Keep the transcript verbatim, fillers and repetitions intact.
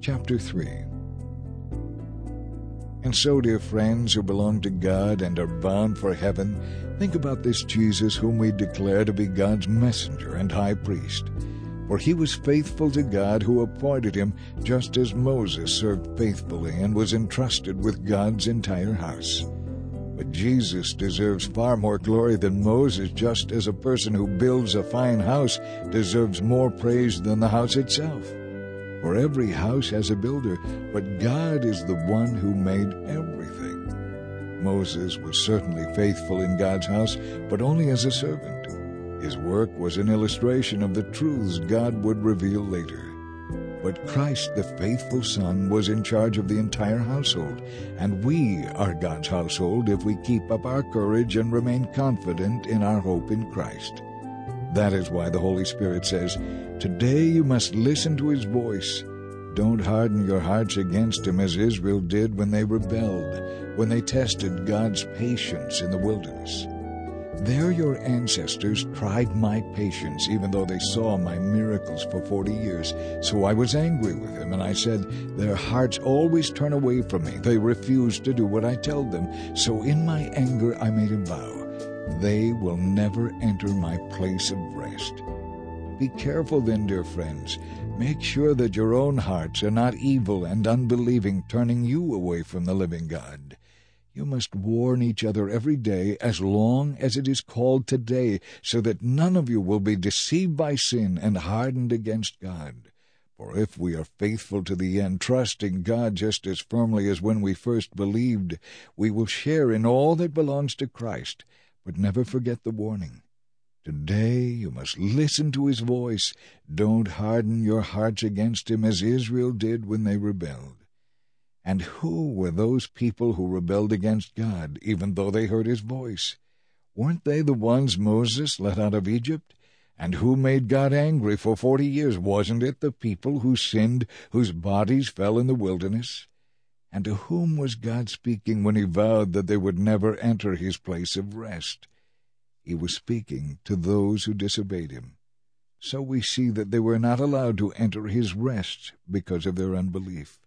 Chapter three. And so, dear friends who belong to God and are bound for heaven, think about this Jesus whom we declare to be God's messenger and high priest. For he was faithful to God who appointed him, just as Moses served faithfully and was entrusted with God's entire house. But Jesus deserves far more glory than Moses, just as a person who builds a fine house deserves more praise than the house itself. For every house has a builder, but God is the one who made everything. Moses was certainly faithful in God's house, but only as a servant. His work was an illustration of the truths God would reveal later. But Christ, the faithful Son, was in charge of the entire household, and we are God's household if we keep up our courage and remain confident in our hope in Christ. That is why the Holy Spirit says, "Today you must listen to his voice. Don't harden your hearts against him as Israel did when they rebelled, when they tested God's patience in the wilderness. There your ancestors tried my patience, even though they saw my miracles for forty years. So I was angry with them, and I said, their hearts always turn away from me. They refuse to do what I tell them. So in my anger I made a vow. They will never enter my place of rest." Be careful then, dear friends. Make sure that your own hearts are not evil and unbelieving, turning you away from the living God. You must warn each other every day as long as it is called today, so that none of you will be deceived by sin and hardened against God. For if we are faithful to the end, trusting God just as firmly as when we first believed, we will share in all that belongs to Christ. But never forget the warning. Today you must listen to his voice. Don't harden your hearts against him as Israel did when they rebelled. And who were those people who rebelled against God, even though they heard his voice? Weren't they the ones Moses let out of Egypt? And who made God angry for forty years? Wasn't it the people who sinned, whose bodies fell in the wilderness? And to whom was God speaking when he vowed that they would never enter his place of rest? He was speaking to those who disobeyed him. So we see that they were not allowed to enter his rest because of their unbelief.